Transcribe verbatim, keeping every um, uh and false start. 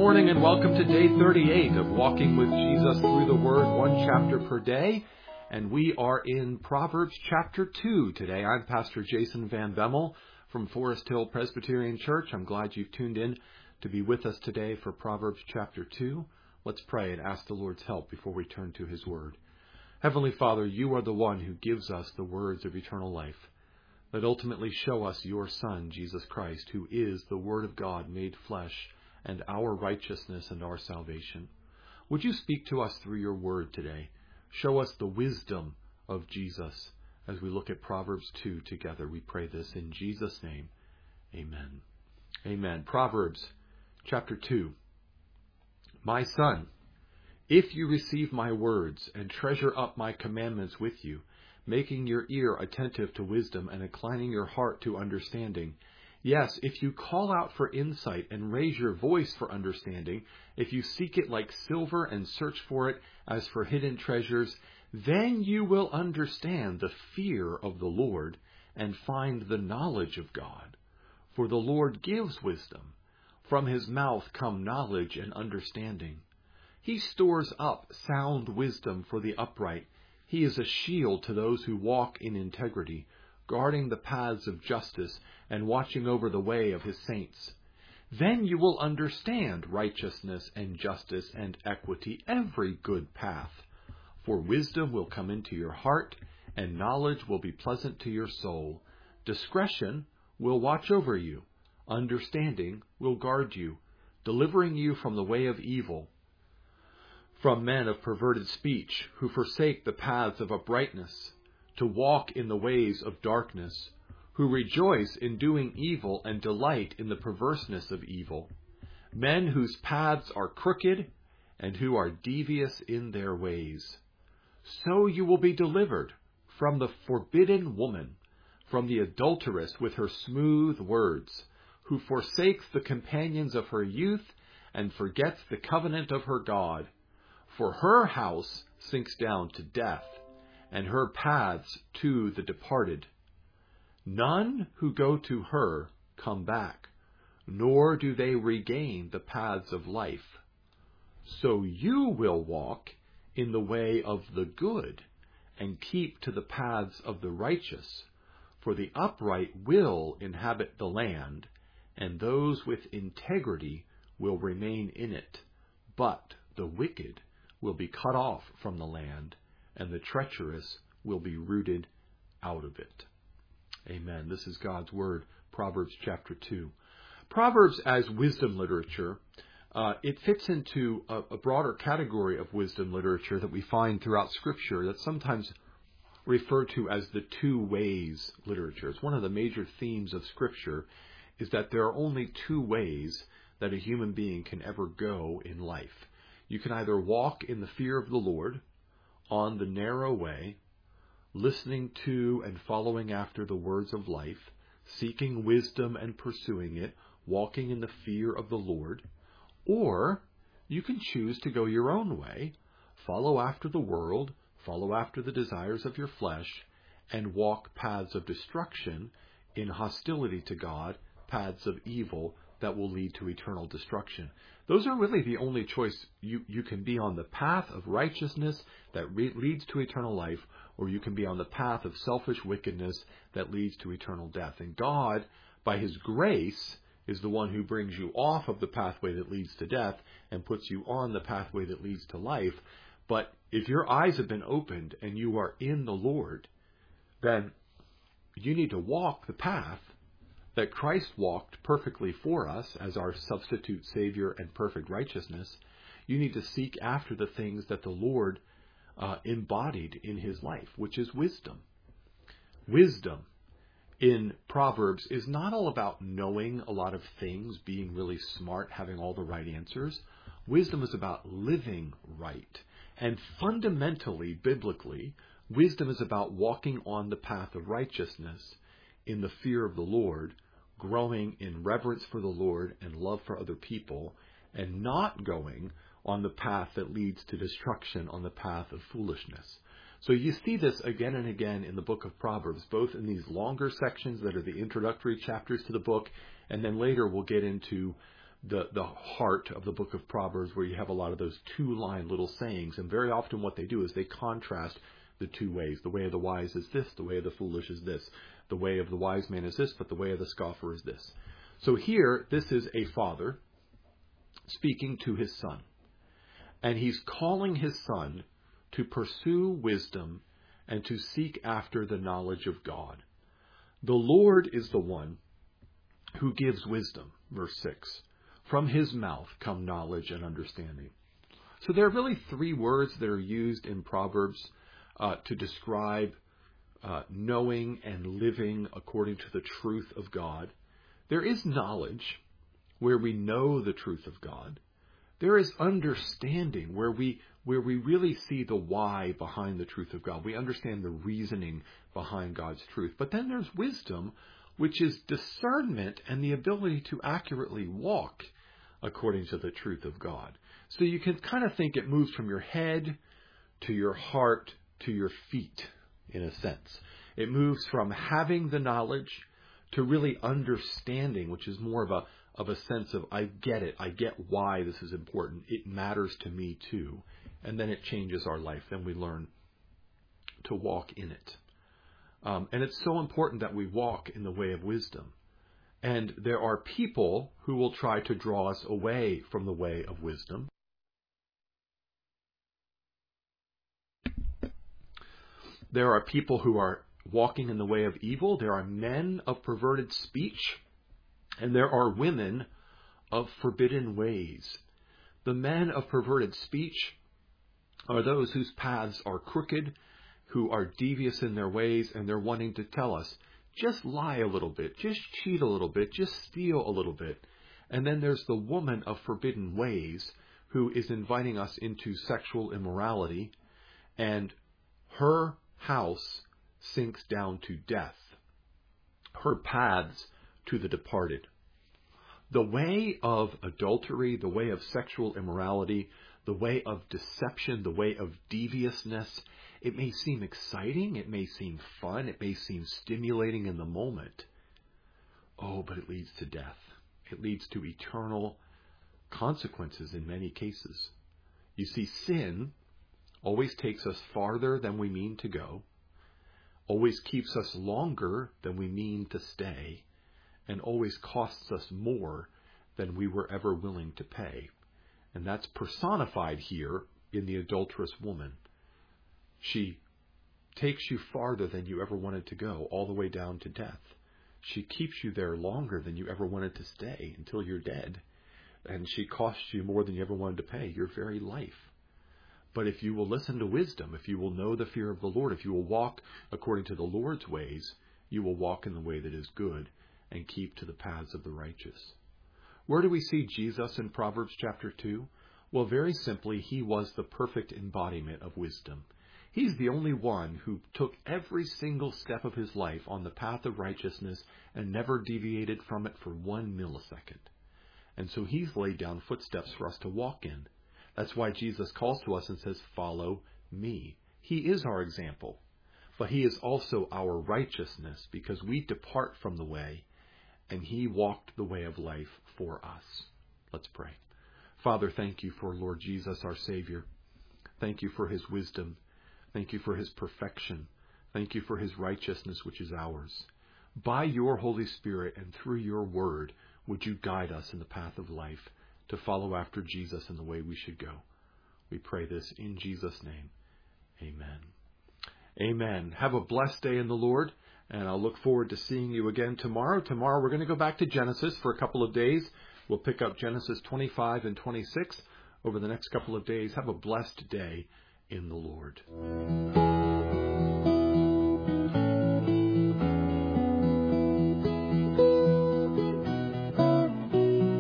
morning and welcome to day thirty-eight of Walking with Jesus Through the Word, one chapter per day. And we are in Proverbs chapter two today. I'm Pastor Jason Van Bemmel from Forest Hill Presbyterian Church. I'm glad you've tuned in to be with us today for Proverbs chapter two. Let's pray and ask the Lord's help before we turn to His Word. Heavenly Father, you are the one who gives us the words of eternal life that ultimately show us your Son, Jesus Christ, who is the Word of God made flesh and our righteousness and our salvation. Would you speak to us through your word today? Show us the wisdom of Jesus as we look at Proverbs two together. We pray this in Jesus' name. Amen. Amen. Proverbs chapter two. My son, if you receive my words and treasure up my commandments with you, making your ear attentive to wisdom and inclining your heart to understanding, yes, if you call out for insight and raise your voice for understanding, if you seek it like silver and search for it as for hidden treasures, then you will understand the fear of the Lord and find the knowledge of God. For the Lord gives wisdom. From his mouth come knowledge and understanding. He stores up sound wisdom for the upright. He is a shield to those who walk in integrity, guarding the paths of justice and watching over the way of his saints. Then you will understand righteousness and justice and equity, every good path. For wisdom will come into your heart, and knowledge will be pleasant to your soul. Discretion will watch over you. Understanding will guard you, delivering you from the way of evil, from men of perverted speech, who forsake the paths of uprightness, to walk in the ways of darkness, who rejoice in doing evil and delight in the perverseness of evil, men whose paths are crooked and who are devious in their ways. So you will be delivered from the forbidden woman, from the adulteress with her smooth words, who forsakes the companions of her youth and forgets the covenant of her God. For her house sinks down to death, and her paths to the departed. None who go to her come back, nor do they regain the paths of life. So you will walk in the way of the good, and keep to the paths of the righteous. For the upright will inhabit the land, and those with integrity will remain in it. But the wicked will be cut off from the land, and the treacherous will be rooted out of it. Amen. This is God's Word, Proverbs chapter two. Proverbs as wisdom literature, uh, it fits into a, a broader category of wisdom literature that we find throughout Scripture that's sometimes referred to as the two ways literature. It's one of the major themes of Scripture is that there are only two ways that a human being can ever go in life. You can either walk in the fear of the Lord on the narrow way, listening to and following after the words of life, seeking wisdom and pursuing it, walking in the fear of the Lord, or you can choose to go your own way, follow after the world, follow after the desires of your flesh, and walk paths of destruction in hostility to God, paths of evil that will lead to eternal destruction. Those are really the only choice. You, you can be on the path of righteousness that re- leads to eternal life, or you can be on the path of selfish wickedness that leads to eternal death. And God, by His grace, is the one who brings you off of the pathway that leads to death and puts you on the pathway that leads to life. But if your eyes have been opened and you are in the Lord, then you need to walk the path that Christ walked perfectly for us as our substitute Savior and perfect righteousness. You need to seek after the things that the Lord uh, embodied in His life, which is wisdom. Wisdom in Proverbs is not all about knowing a lot of things, being really smart, having all the right answers. Wisdom is about living right. And fundamentally, biblically, wisdom is about walking on the path of righteousness in the fear of the Lord, growing in reverence for the Lord and love for other people, and not going on the path that leads to destruction, on the path of foolishness. So you see this again and again in the book of Proverbs, both in these longer sections that are the introductory chapters to the book, and then later we'll get into the, the heart of the book of Proverbs, where you have a lot of those two-line little sayings. And very often what they do is they contrast the two ways. The way of the wise is this, the way of the foolish is this. The way of the wise man is this, but the way of the scoffer is this. So here, this is a father speaking to his son. And he's calling his son to pursue wisdom and to seek after the knowledge of God. The Lord is the one who gives wisdom, verse six. From his mouth come knowledge and understanding. So there are really three words that are used in Proverbs uh, to describe uh, knowing and living according to the truth of God. There is knowledge, where we know the truth of God. There is understanding, where we where we really see the why behind the truth of God. We understand the reasoning behind God's truth. But then there's wisdom, which is discernment and the ability to accurately walk according to the truth of God. So you can kind of think it moves from your head to your heart to your feet, in a sense. It moves from having the knowledge to really understanding, which is more of a of a sense of, I get it, I get why this is important, it matters to me too. And then it changes our life. Then we learn to walk in it. Um, and it's so important that we walk in the way of wisdom. And there are people who will try to draw us away from the way of wisdom. There are people who are walking in the way of evil. There are men of perverted speech. And there are women of forbidden ways. The men of perverted speech are those whose paths are crooked, who are devious in their ways, and they're wanting to tell us, just lie a little bit, just cheat a little bit, just steal a little bit. And then there's the woman of forbidden ways, who is inviting us into sexual immorality, and her house sinks down to death, her paths to the departed. The way of adultery, the way of sexual immorality, the way of deception, the way of deviousness, it may seem exciting, it may seem fun, it may seem stimulating in the moment. Oh, but it leads to death. It leads to eternal consequences in many cases. You see, sin always takes us farther than we mean to go, always keeps us longer than we mean to stay, and always costs us more than we were ever willing to pay. And that's personified here in the adulterous woman. She takes you farther than you ever wanted to go, all the way down to death. She keeps you there longer than you ever wanted to stay, until you're dead. And she costs you more than you ever wanted to pay, your very life. But if you will listen to wisdom, if you will know the fear of the Lord, if you will walk according to the Lord's ways, you will walk in the way that is good and keep to the paths of the righteous. Where do we see Jesus in Proverbs chapter two? Well, very simply, he was the perfect embodiment of wisdom. He's the only one who took every single step of his life on the path of righteousness and never deviated from it for one millisecond. And so he's laid down footsteps for us to walk in. That's why Jesus calls to us and says, follow me. He is our example, but he is also our righteousness, because we depart from the way, and he walked the way of life for us. Let's pray. Father, thank you for Lord Jesus, our Savior. Thank you for his wisdom. Thank you for his perfection. Thank you for his righteousness, which is ours. By your Holy Spirit and through your word, would you guide us in the path of life to follow after Jesus in the way we should go. We pray this in Jesus' name. Amen. Amen. Have a blessed day in the Lord, and I'll look forward to seeing you again tomorrow. Tomorrow we're going to go back to Genesis for a couple of days. We'll pick up Genesis twenty-five and twenty-six over the next couple of days. Have a blessed day in the Lord.